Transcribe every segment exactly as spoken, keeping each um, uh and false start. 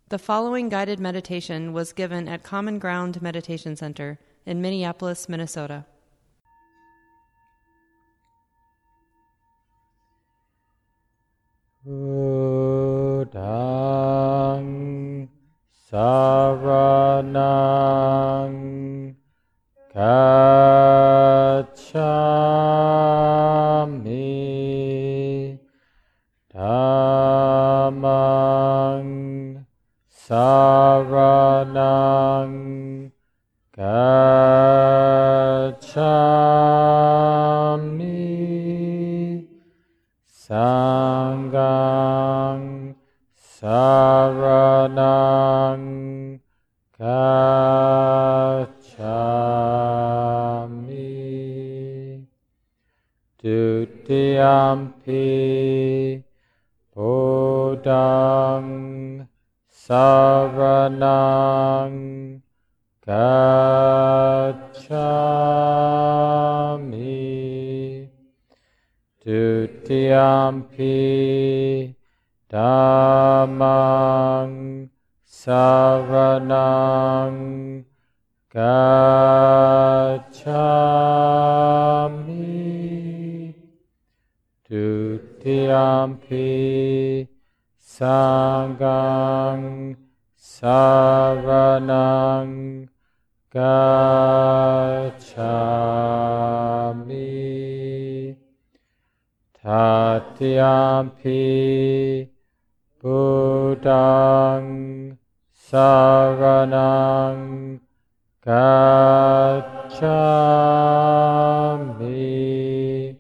The following guided meditation was given at Common Ground Meditation Center in Minneapolis, Minnesota. Buddhaṃ saranang gacchami, Dhammang saranang gacchami, Sanghang saranang gacchami, Dutiyampi Buddhaṃ saranang gacchami, Dutiyampi Dhammang saranang gacchami, Dutiyampi Sanghang saranang gacchami, Tatiyampi Buddhaṃ saranang gacchami,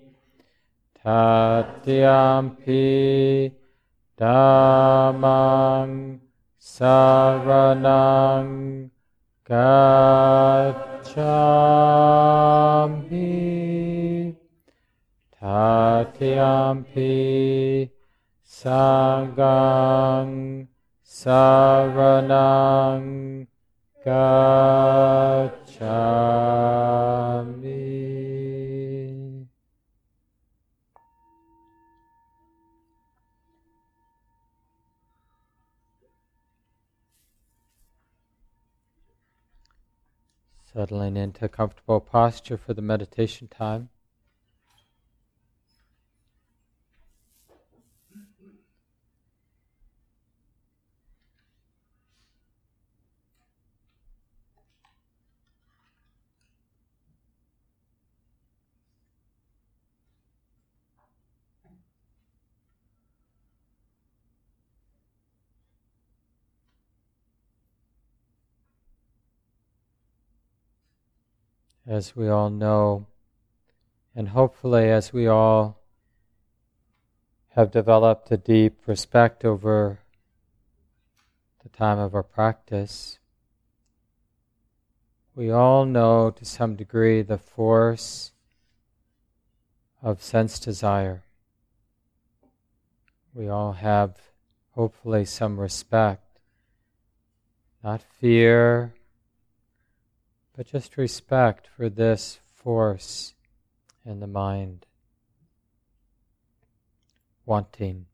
Tatiyampi Dhammang saranang gacchami, Tatiyampi Sanghang saranang gacchami. Settling into a comfortable posture for the meditation time. As we all know, and hopefully as we all have developed a deep respect over the time of our practice, we all know to some degree the force of sense desire. We all have hopefully some respect, not fear, but just respect for this force in the mind, wanting.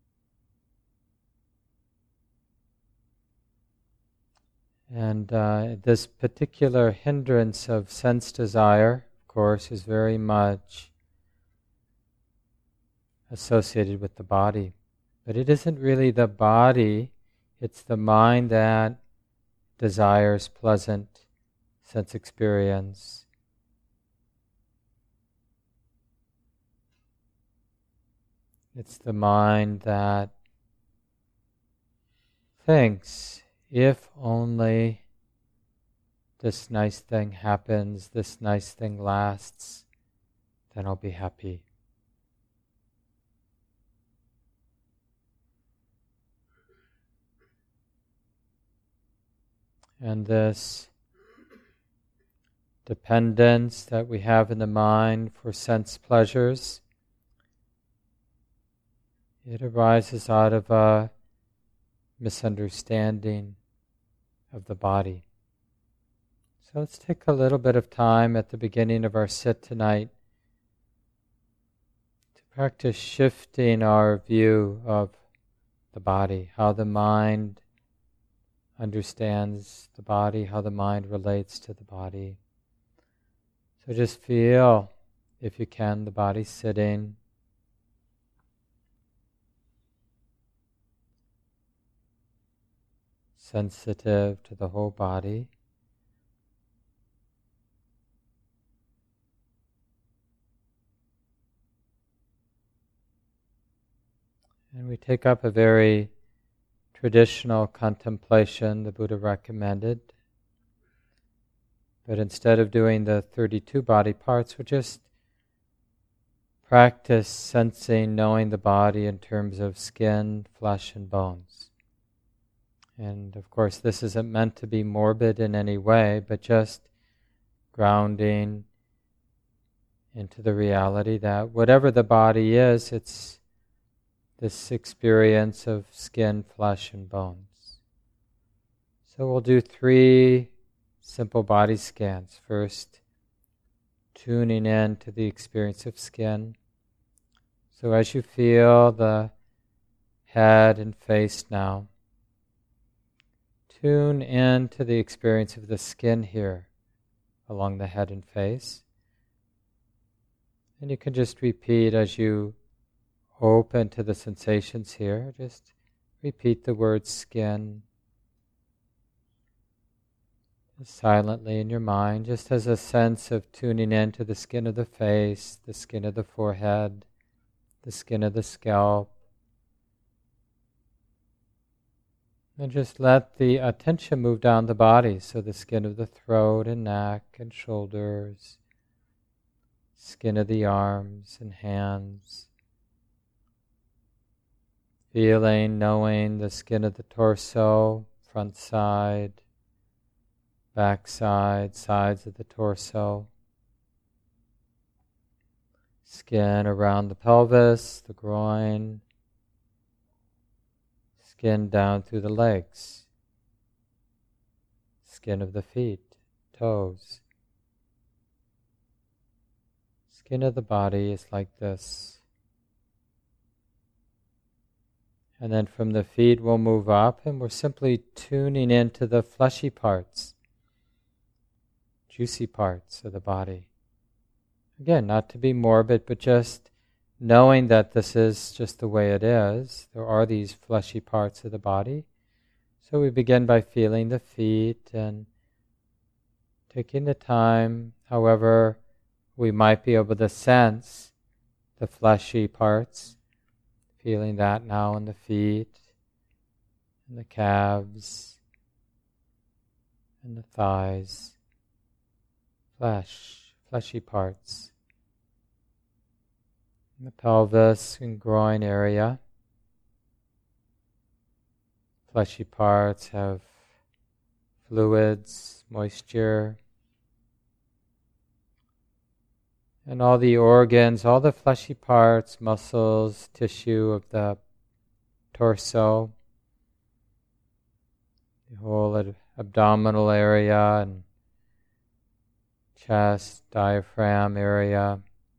And uh, this particular hindrance of sense desire, of course, is very much associated with the body. But it isn't really the body, it's the mind that desires pleasant sense experience. It's the mind that thinks, if only this nice thing happens, this nice thing lasts, then I'll be happy. And this dependence that we have in the mind for sense pleasures, it arises out of a misunderstanding of the body. So let's take a little bit of time at the beginning of our sit tonight to practice shifting our view of the body, how the mind understands the body, how the mind relates to the body. So just feel, if you can, the body sitting. Sensitive to the whole body. And we take up a very traditional contemplation the Buddha recommended. But instead of doing the thirty-two body parts, we just practice sensing, knowing the body in terms of skin, flesh, and bones. And of course, this isn't meant to be morbid in any way, but just grounding into the reality that whatever the body is, it's this experience of skin, flesh, and bones. So we'll do three simple body scans. First, tuning in to the experience of skin. So as you feel the head and face now, tune in to the experience of the skin here along the head and face. And you can just repeat as you open to the sensations here. Just repeat the word skin just silently in your mind, just as a sense of tuning in to the skin of the face, the skin of the forehead, the skin of the scalp. And just let the attention move down the body, so the skin of the throat and neck and shoulders, skin of the arms and hands. Feeling, knowing the skin of the torso, front side, back side, sides of the torso. Skin around the pelvis, the groin. Skin down through the legs. Skin of the feet, toes. Skin of the body is like this. And then from the feet we'll move up, and we're simply tuning into the fleshy parts, juicy parts of the body. Again, not to be morbid, but just knowing that this is just the way it is. There are these fleshy parts of the body. So we begin by feeling the feet and taking the time, however we might be able to sense the fleshy parts. Feeling that now in the feet, and the calves, and the thighs, flesh, fleshy parts, and the pelvis and groin area. Fleshy parts have fluids, moisture, and all the organs, all the fleshy parts, muscles, tissue of the torso, the whole ad- abdominal area and chest, diaphragm area.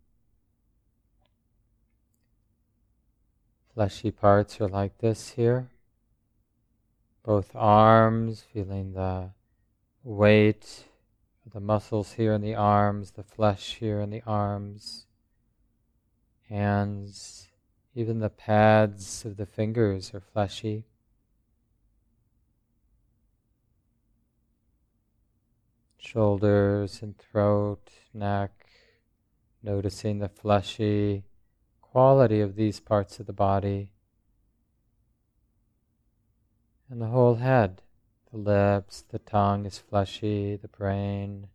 Fleshy parts are like this here. Both arms, feeling the weight, the muscles here in the arms, the flesh here in the arms, hands, even the pads of the fingers are fleshy. Shoulders and throat, neck, noticing the fleshy quality of these parts of the body. And the whole head. The lips, the tongue is fleshy, the brain.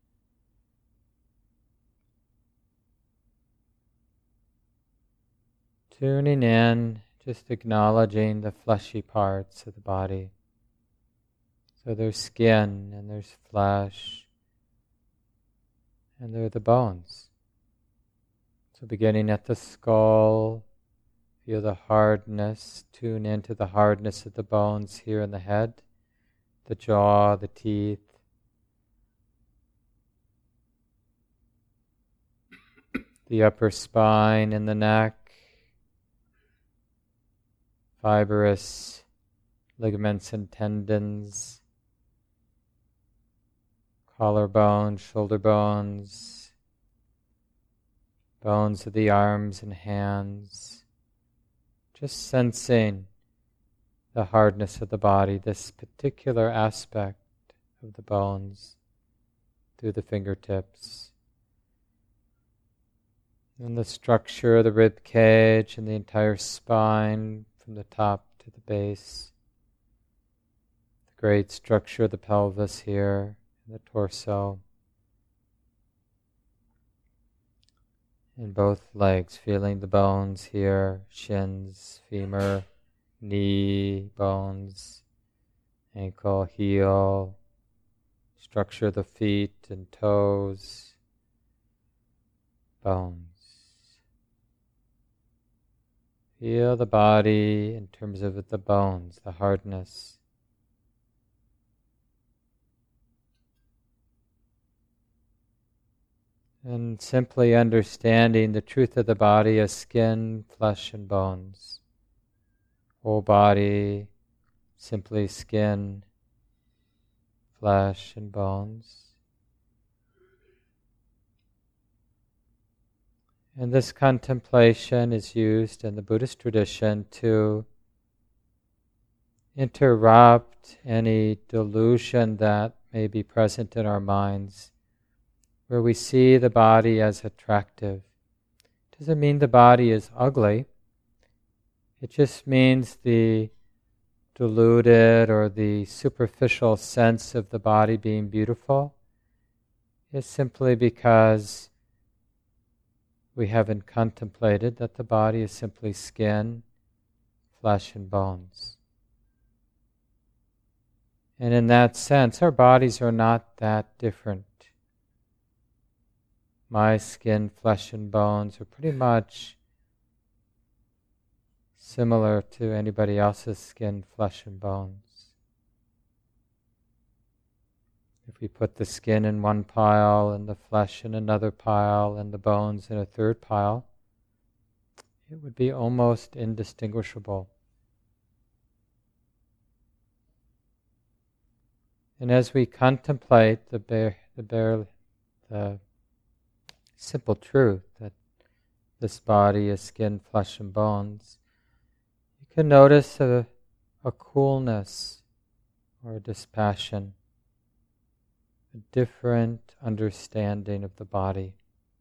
Tuning in, just acknowledging the fleshy parts of the body. So there's skin, and there's flesh, and there are the bones. So beginning at the skull, feel the hardness, tune into the hardness of the bones here in the head. The jaw, the teeth. The upper spine and the neck. Fibrous ligaments and tendons. collarbone, shoulder bones, bones of the arms and hands, just sensing the hardness of the body, this particular aspect of the bones through the fingertips. And the structure of the rib cage and the entire spine from the top to the base. The great structure of the pelvis here, and the torso. In both legs, feeling the bones here, shins, femur, knee, bones, ankle, heel, structure of the feet and toes, bones. Feel the body in terms of the bones, the hardness. And simply understanding the truth of the body as skin, flesh, and bones. Whole body, simply skin, flesh, and bones. And this contemplation is used in the Buddhist tradition to interrupt any delusion that may be present in our minds, where we see the body as attractive. It doesn't mean the body is ugly. It just means the deluded or the superficial sense of the body being beautiful is simply because we haven't contemplated that the body is simply skin, flesh, and bones. And in that sense, our bodies are not that different. My skin, flesh, and bones are pretty much similar to anybody else's skin, flesh, and bones. If we put the skin in one pile and the flesh in another pile and the bones in a third pile, it would be almost indistinguishable. And as we contemplate the bare, the bare, the simple truth that this body is skin, flesh, and bones, you can notice a, a coolness or a dispassion, a different understanding of the body,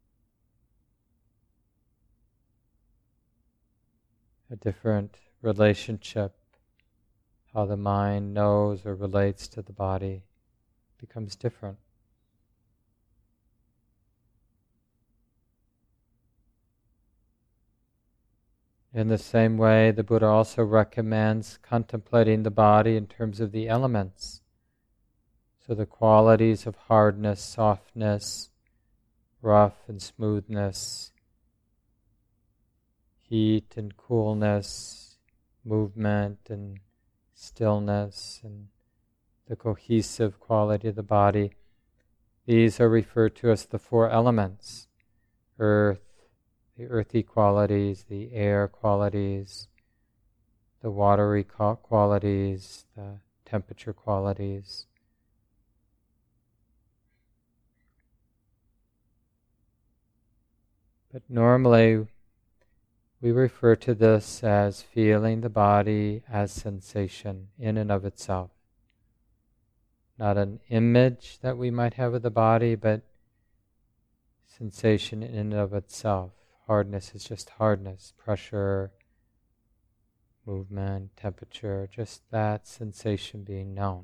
a different relationship, how the mind knows or relates to the body becomes different. In the same way, the Buddha also recommends contemplating the body in terms of the elements. So the qualities of hardness, softness, rough and smoothness, heat and coolness, movement and stillness, and the cohesive quality of the body. These are referred to as the four elements: earth, the earthy qualities, the air qualities, the watery qualities, the temperature qualities. But normally we refer to this as feeling the body as sensation in and of itself. Not an image that we might have of the body, but sensation in and of itself. Hardness is just hardness, pressure, movement, temperature, just that sensation being known.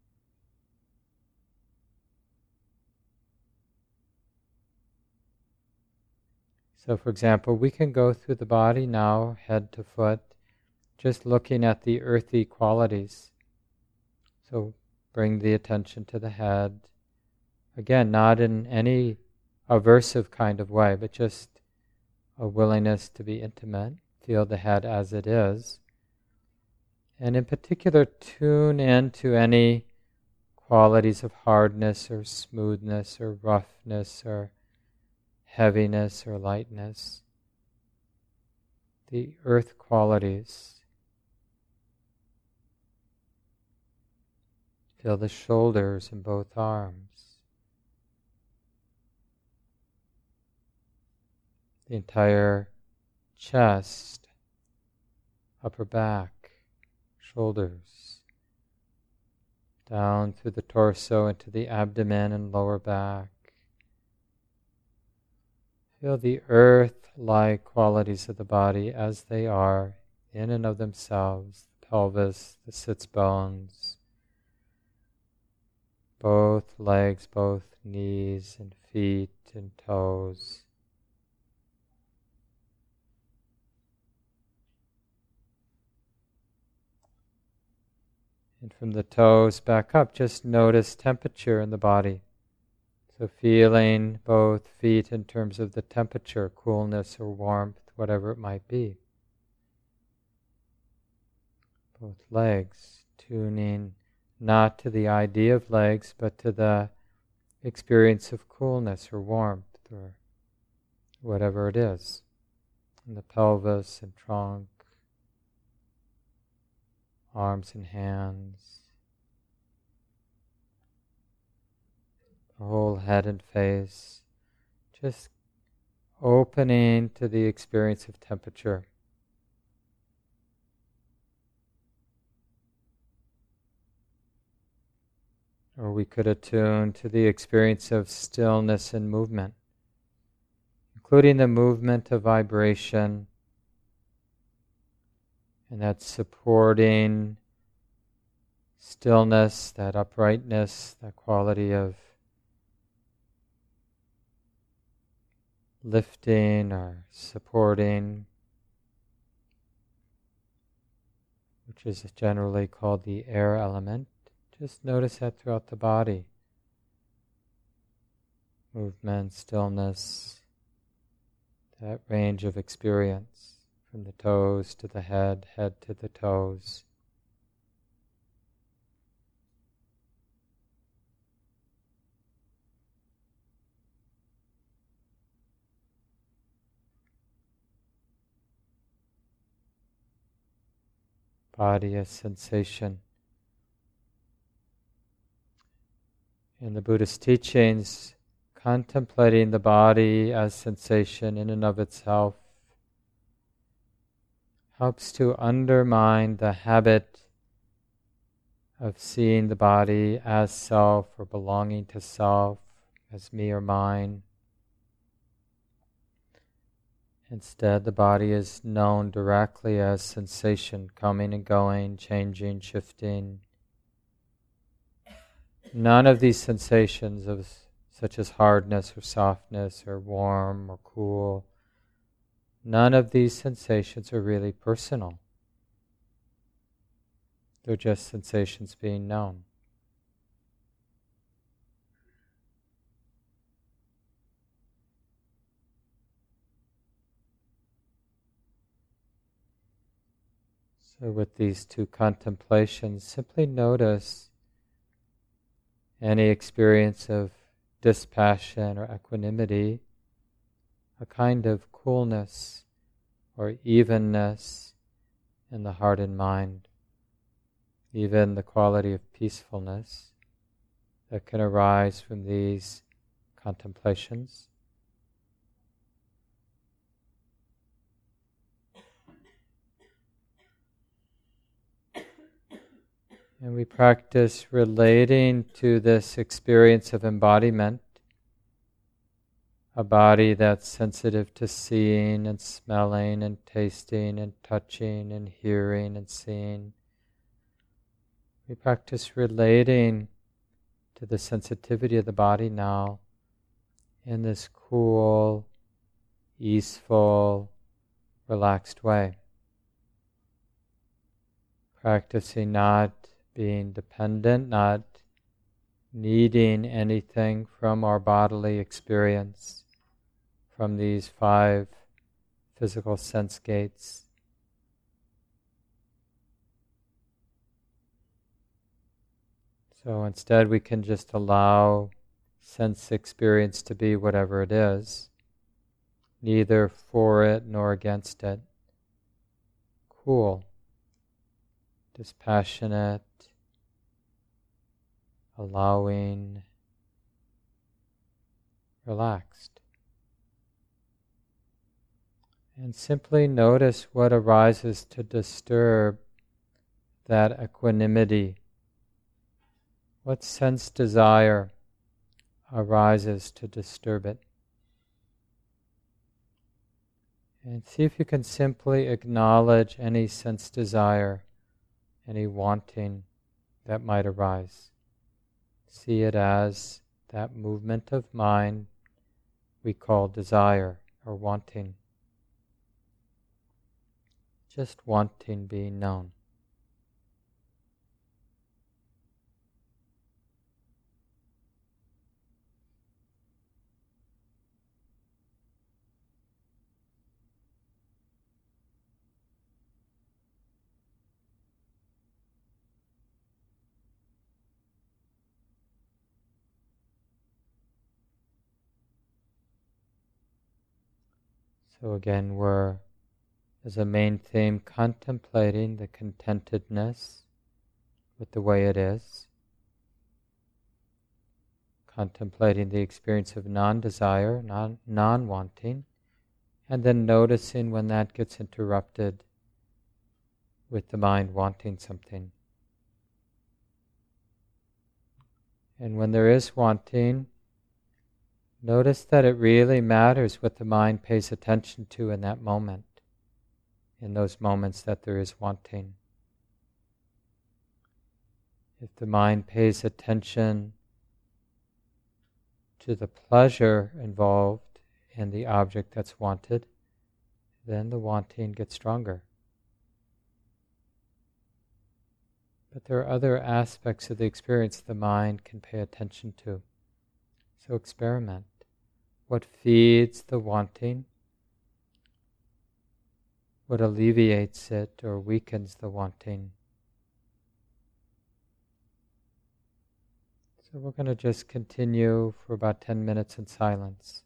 So for example, we can go through the body now, head to foot, just looking at the earthy qualities. So bring the attention to the head. Again, not in any aversive kind of way, but just a willingness to be intimate. Feel the head as it is. And in particular, tune into any qualities of hardness or smoothness or roughness or heaviness or lightness, the earth qualities. Feel the shoulders in both arms, the entire chest, upper back, shoulders, down through the torso into the abdomen and lower back. Feel the earth-like qualities of the body as they are, in and of themselves, the pelvis, the sits bones, both legs, both knees and feet and toes. And from the toes back up, just notice temperature in the body. So feeling both feet in terms of the temperature, coolness or warmth, whatever it might be. Both legs, tuning not to the idea of legs, but to the experience of coolness or warmth or whatever it is. In the pelvis and trunk, arms and hands, the whole head and face, just opening to the experience of temperature. Or we could attune to the experience of stillness and movement, including the movement of vibration, and that supporting stillness, that uprightness, that quality of lifting or supporting, which is generally called the air element. Just notice that throughout the body. Movement, stillness, that range of experience, from the toes to the head, head to the toes. Body as sensation. In the Buddhist teachings, contemplating the body as sensation in and of itself helps to undermine the habit of seeing the body as self or belonging to self, as me or mine. Instead, the body is known directly as sensation, coming and going, changing, shifting. None of these sensations, of such as hardness or softness or warm or cool, none of these sensations are really personal. They're just sensations being known. So with these two contemplations, simply notice any experience of dispassion or equanimity, a kind of coolness or evenness in the heart and mind, even the quality of peacefulness that can arise from these contemplations. And we practice relating to this experience of embodiment, a body that's sensitive to seeing and smelling and tasting and touching and hearing and seeing. We practice relating to the sensitivity of the body now in this cool, easeful, relaxed way. Practicing not being dependent, not needing anything from our bodily experience, from these five physical sense gates. So instead we can just allow sense experience to be whatever it is, neither for it nor against it. Cool, dispassionate, allowing, relaxed. And simply notice what arises to disturb that equanimity. What sense desire arises to disturb it? And see if you can simply acknowledge any sense desire, any wanting that might arise. See it as that movement of mind we call desire or wanting. Just wanting being known. So again, we're, as a main theme, contemplating the contentedness with the way it is, contemplating the experience of non-desire, non- non-wanting, and then noticing when that gets interrupted with the mind wanting something. And when there is wanting, notice that it really matters what the mind pays attention to in that moment, in those moments that there is wanting. If the mind pays attention to the pleasure involved in the object that's wanted, then the wanting gets stronger. But there are other aspects of the experience the mind can pay attention to. So experiment. What feeds the wanting? What alleviates it or weakens the wanting? So we're going to just continue for about ten minutes in silence.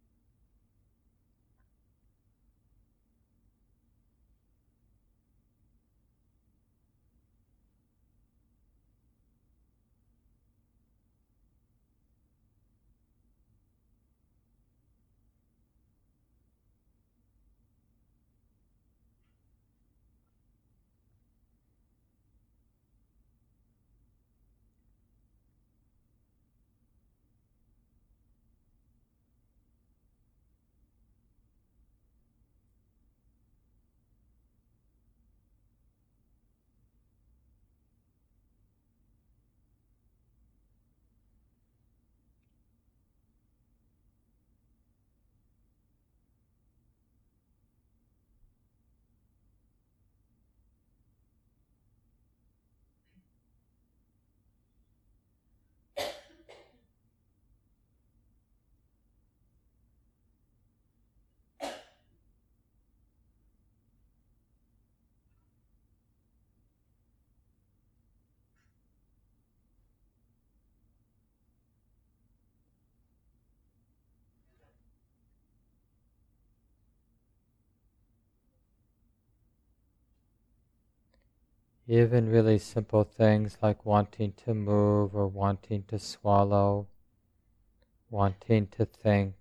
Even really simple things like wanting to move or wanting to swallow, wanting to think.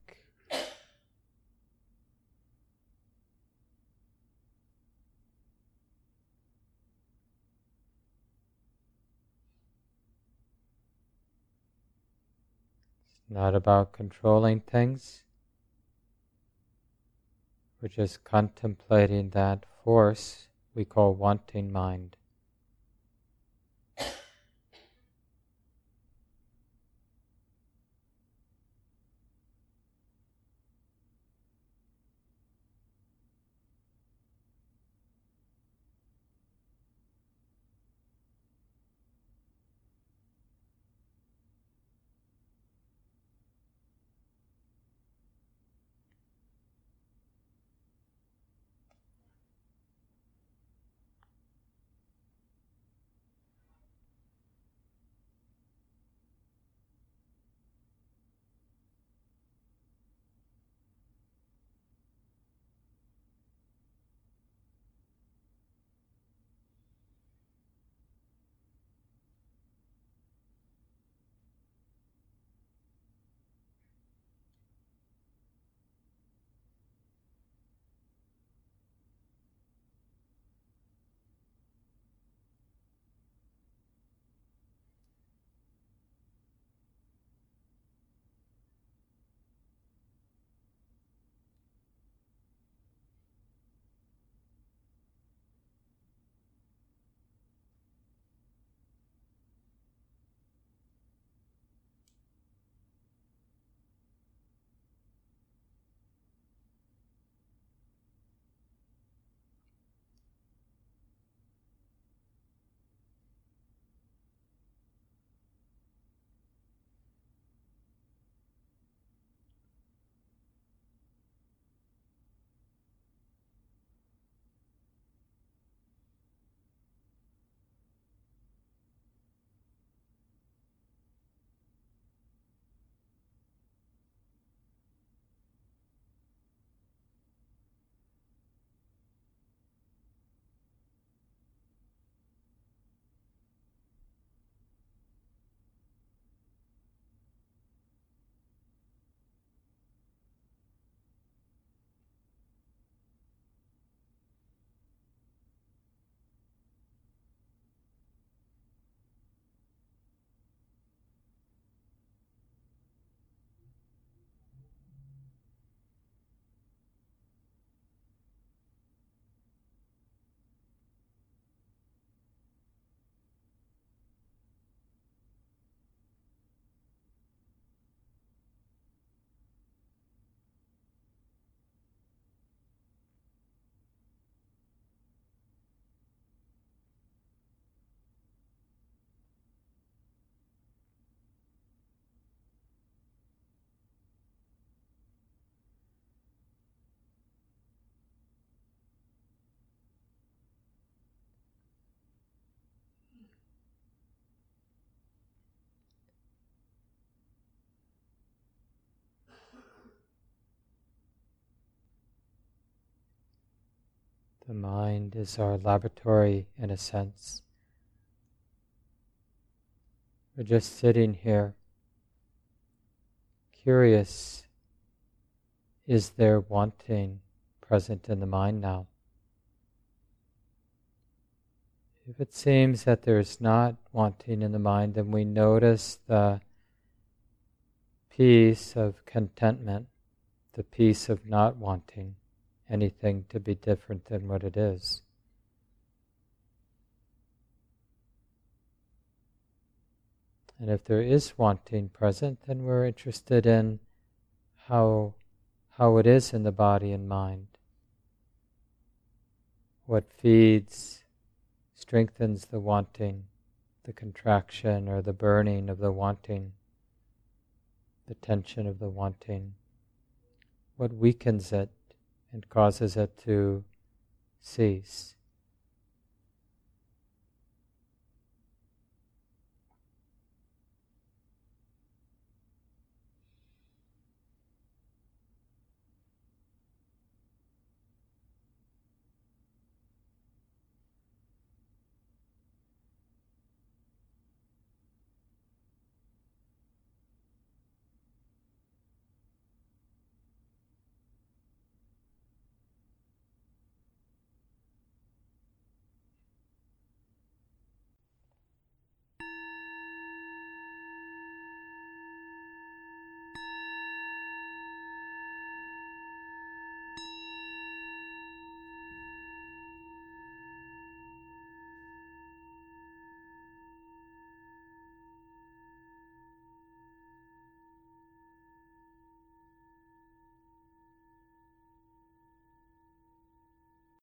It's not about controlling things. We're just contemplating that force we call wanting mind. The mind is our laboratory in a sense. We're just sitting here, curious, is there wanting present in the mind now? If it seems that there is not wanting in the mind, then we notice the peace of contentment, the peace of not wanting anything to be different than what it is. And if there is wanting present, then we're interested in how, how it is in the body and mind. What feeds, strengthens the wanting, the contraction or the burning of the wanting, the tension of the wanting. What weakens it and causes it to cease.